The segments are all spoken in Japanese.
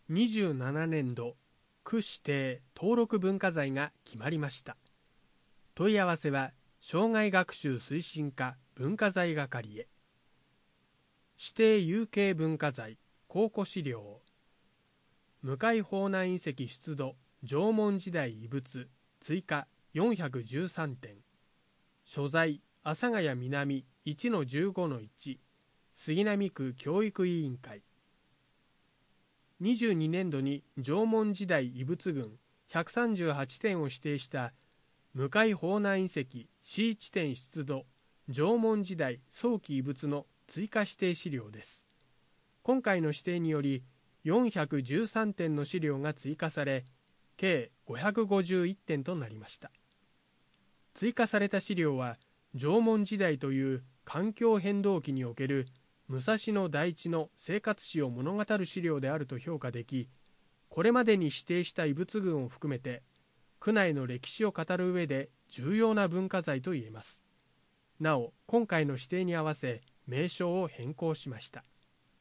27年度区指定登録文化財が決まりました。問い合わせは生涯学習推進課文化財係へ。指定有形文化財考古資料、向方南遺跡出土縄文時代遺物追加413点、所在阿佐ヶ谷南 1-15-1 杉並区教育委員会。22年度に縄文時代遺物群138点を指定した向方南遺跡 C 地点出土縄文時代早期遺物の追加指定資料です。今回の指定により413点の資料が追加され、計551点となりました。追加された資料は縄文時代という環境変動期における武蔵野台地の生活史を物語る資料であると評価でき、これまでに指定した遺物群を含めて区内の歴史を語る上で重要な文化財といえます。なお、今回の指定に合わせ名称を変更しました。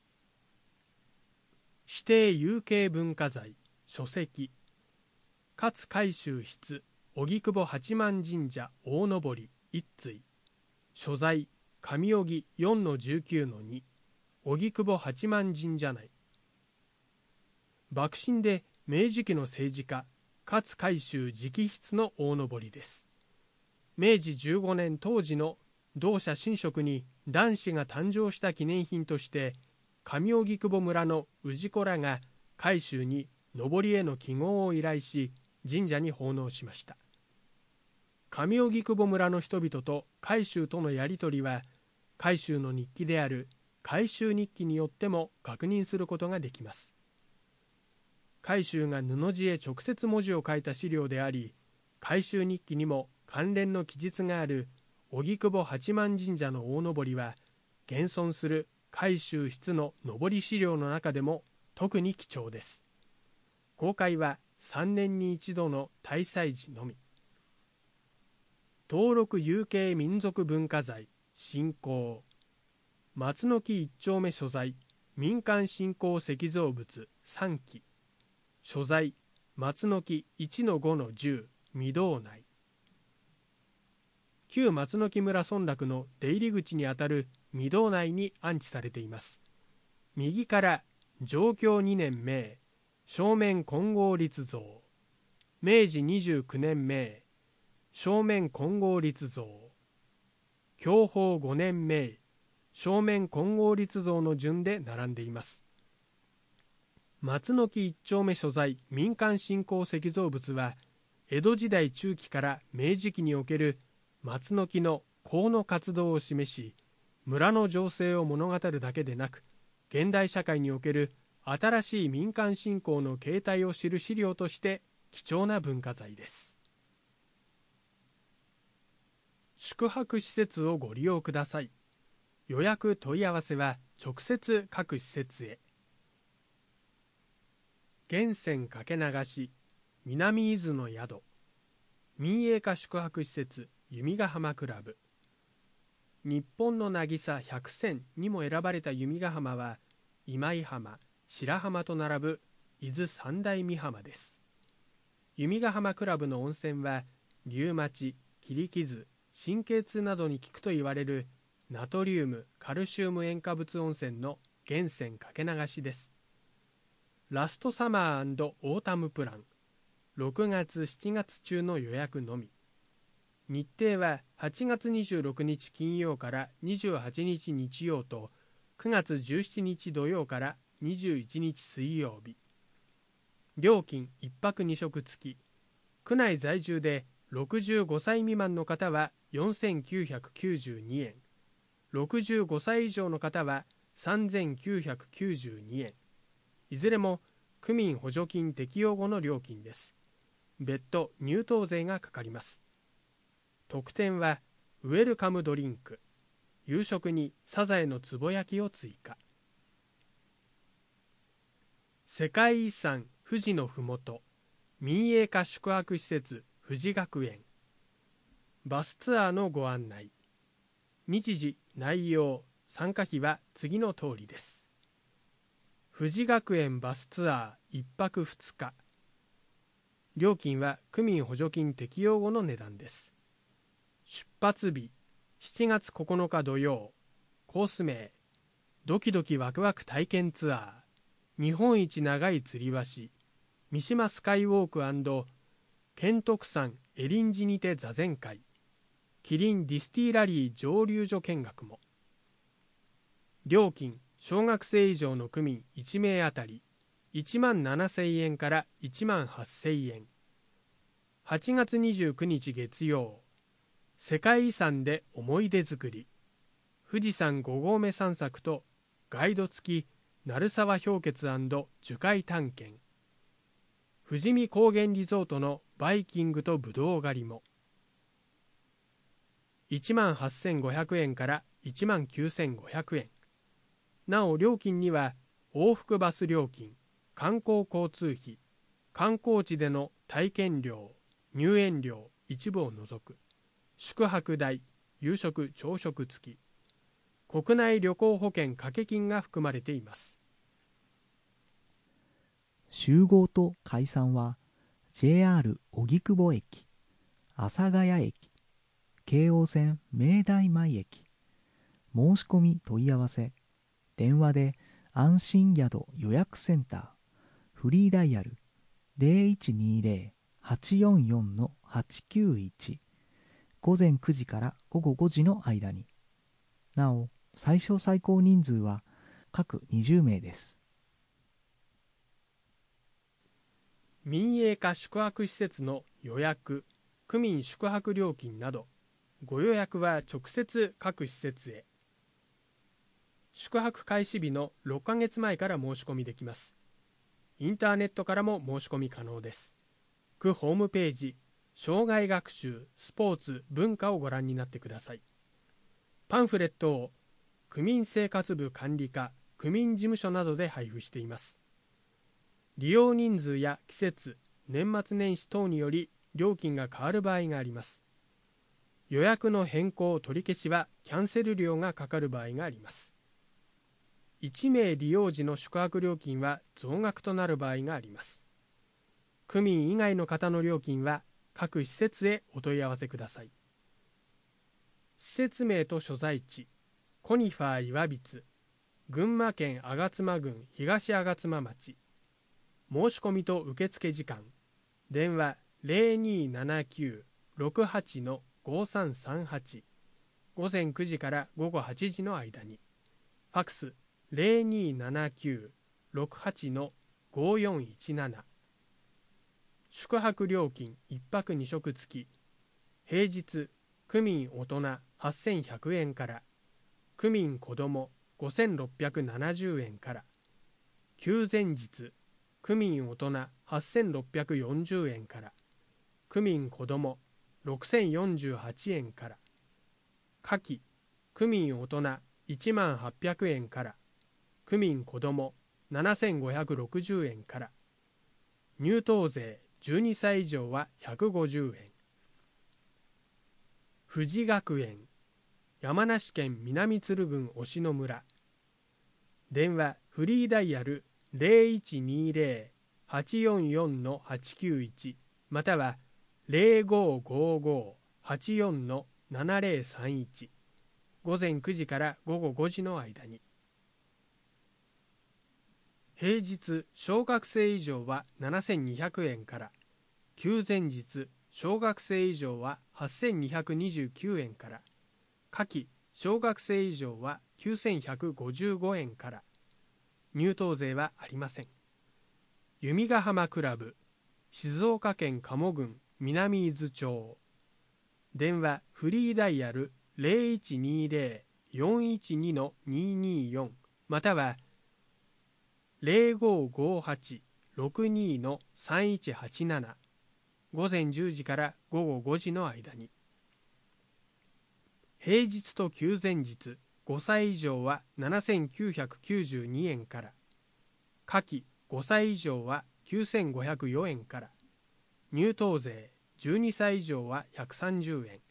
指定有形文化財書籍、勝海舟筆荻窪八幡神社大登一対、所在上荻 4-19-2 荻窪八幡神社内。幕臣で明治期の政治家勝海舟直筆の大登です。明治15年当時の同社神職に男子が誕生した記念品として上荻窪村の氏子らが海舟に登りへの記号を依頼し神社に奉納しました。上荻窪村の人々と海舟とのやり取りは海舟の日記である海舟日記によっても確認することができます。海舟が布地へ直接文字を書いた資料であり、海舟日記にも関連の記述がある荻窪八幡神社の大登は現存する海舟筆の登り資料の中でも特に貴重です。公開は3年に一度の大祭時のみ。登録有形民族文化財振興、松の木一丁目所在民間信仰石造物3基、所在松の木 1-5-10 御堂内。旧松の木村村落の出入り口にあたる御堂内に安置されています。右から上京2年明正面金剛立像、明治29年明正面金剛立像、享保5年明正面金剛立像の順で並んでいます。松の木一丁目所在民間信仰石造物は江戸時代中期から明治期における松の木の功の活動を示し、村の情勢を物語るだけでなく、現代社会における新しい民間信仰の形態を知る資料として貴重な文化財です。宿泊施設をご利用ください。予約問い合わせは直接各施設へ。源泉かけ流し南伊豆の宿、民営化宿泊施設弓ヶ浜クラブ。日本の渚100選にも選ばれた弓ヶ浜は今井浜、白浜と並ぶ伊豆三大美浜です。弓ヶ浜クラブの温泉はリウマチ、切り傷、神経痛などに効くと言われるナトリウム、カルシウム塩化物温泉の源泉かけ流しです。ラストサマー&オータムプラン、6月7月中の予約のみ。日程は8月26日金曜から28日日曜と9月17日土曜から21日水曜日。料金1泊2食付き。区内在住で65歳未満の方は4992円、65歳以上の方は3992円。いずれも区民補助金適用後の料金です。別途入湯税がかかります。特典はウェルカムドリンク、夕食にサザエのつぼ焼きを追加。世界遺産富士のふもと民営化宿泊施設富士学園。バスツアーのご案内。日時、内容、参加費は次の通りです。富士学園バスツアー 1泊2日。料金は区民補助金適用後の値段です。出発日7月9日土曜。コース名ドキドキワクワク体験ツアー、日本一長い吊り橋、三島スカイウォーク&県徳山エリンジにて座禅会、キリンディスティラリー蒸留所見学も。料金小学生以上の区民1名あたり1万7000円から1万8000円。8月29日月曜、世界遺産で思い出作り、富士山5合目散策とガイド付き鳴沢氷穴&樹海探検、富士見高原リゾートのバイキングとブドウ狩りも。1万8500円から1万9500円。なお料金には往復バス料金、観光交通費、観光地での体験料、入園料一部を除く、宿泊代、夕食朝食付き、国内旅行保険掛け金が含まれています。 集合と解散は JR 荻窪駅、阿佐ヶ谷駅、京王線明大前駅。申し込み問い合わせ、電話で安心宿予約センター、フリーダイヤル 0120-844-891、午前9時から午後5時の間に。なお、最小最高人数は各20名です。 民営化宿泊施設の予約、区民宿泊料金など、ご予約は直接各施設へ。宿泊開始日の6ヶ月前から申し込みできます。インターネットからも申し込み可能です。区ホームページ、生涯学習、スポーツ、文化をご覧になってください。パンフレットを区民生活部管理課、区民事務所などで配布しています。利用人数や季節、年末年始等により料金が変わる場合があります。予約の変更・取り消しはキャンセル料がかかる場合があります。1名利用時の宿泊料金は増額となる場合があります。区民以外の方の料金は各施設へお問い合わせください。施設名と所在地、コニファー岩櫃、群馬県吾妻郡東吾妻町。申し込みと受付時間、電話 0279-68-5338、午前9時から午後8時の間に。ファクス 0279-68-5417。宿泊料金1泊2食付き。平日区民大人8100円から、区民子ども5670円から、休前日区民大人8640円から、区民子ども6048円から、夏季区民大人1万800円から、区民子ども7560円から、入湯税12歳以上は150円。富士学園、山梨県南鶴郡忍野村。電話フリーダイヤル 0120-844-891 または 0555-84-7031。午前9時から午後5時の間に。平日小学生以上は7200円から、休前日小学生以上は8229円から、夏季小学生以上は9155円から、入湯税はありません。弓ヶ浜クラブ、静岡県鴨郡南伊豆町。電話フリーダイヤル 0120-412-224 または 0558-62-3187。午前10時から午後5時の間に。平日と休前日5歳以上は7992円から、夏季5歳以上は9504円から、入湯税12歳以上は130円。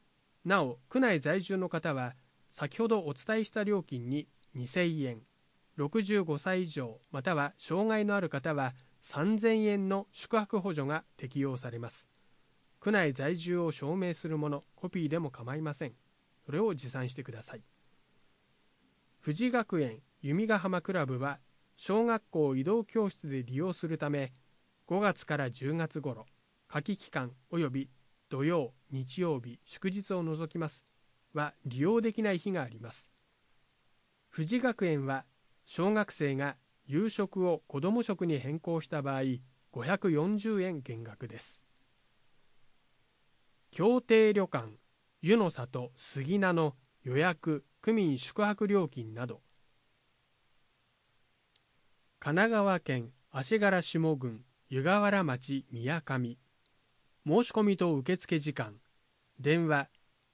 なお、区内在住の方は先ほどお伝えした料金に2000円、 65歳以上または障害のある方は3000円の宿泊補助が適用されます。区内在住を証明するもの、コピーでも構いません。それを持参してください。富士学園弓ヶ浜クラブは小学校移動教室で利用するため、5月から10月頃、夏季期間及び土曜、日曜日、祝日を除きますは利用できない日があります。富士学園は小学生が夕食を子ども食に変更した場合、540円減額です。協定旅館湯の里杉名の予約・区民宿泊料金など、神奈川県足柄下郡湯河原町宮上、申し込みと受付時間、電話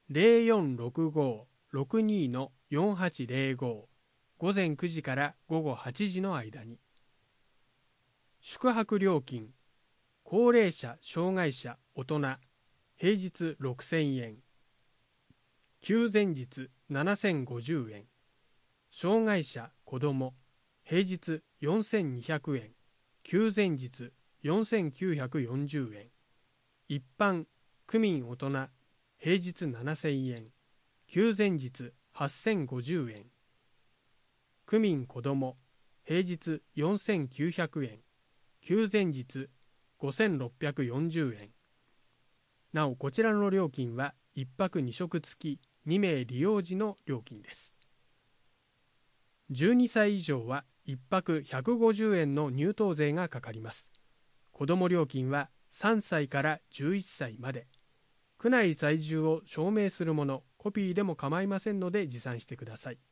0465-62-4805、午前9時から午後8時の間に。宿泊料金、高齢者・障害者・大人、平日6000円、休前日7050円、障害者・子ども、平日4200円、休前日4940円、一般・区民大人、平日7000円、休前日8050円、区民子ども、平日4900円、休前日5640円。なお、こちらの料金は1泊2食付き2名利用時の料金です。12歳以上は1泊150円の入湯税がかかります。子ども料金は3歳から11歳まで。区内在住を証明するもの、コピーでも構いませんので持参してください。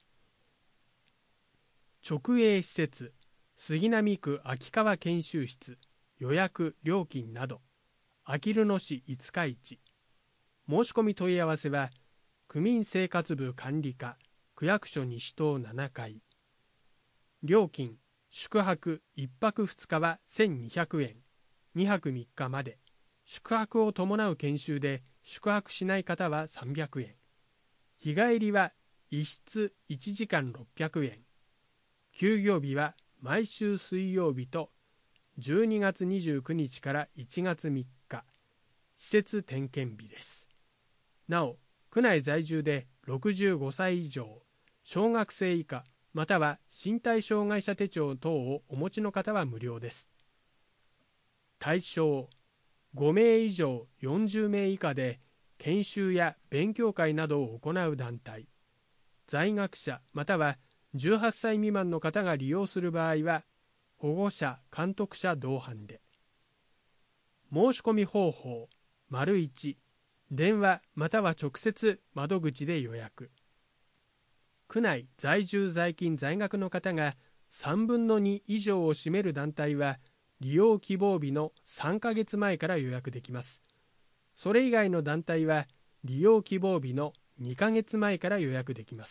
直営施設、杉並区秋川研修室、予約・料金など、あきる野市五日市。申し込み問い合わせは、区民生活部管理課、区役所西棟7階。料金、宿泊1泊2日は1200円、2泊3日まで。宿泊を伴う研修で宿泊しない方は300円。日帰りは1室1時間600円。休業日は毎週水曜日と12月29日から1月3日、施設点検日です。なお、区内在住で65歳以上、小学生以下、または身体障害者手帳等をお持ちの方は無料です。対象、5名以上40名以下で研修や勉強会などを行う団体、在学者または18歳未満の方が利用する場合は、保護者・監督者同伴で。申し込み方法、1、電話または直接窓口で予約。区内在住在勤在学の方が3分の2以上を占める団体は、利用希望日の3ヶ月前から予約できます。それ以外の団体は、利用希望日の2ヶ月前から予約できます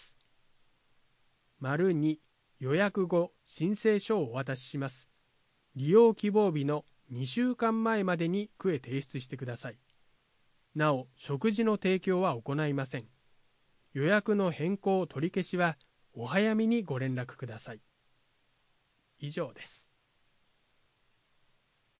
。2、予約後、申請書をお渡しします。利用希望日の2週間前までに区へ提出してください。なお、食事の提供は行いません。予約の変更・取り消しは、お早めにご連絡ください。以上です。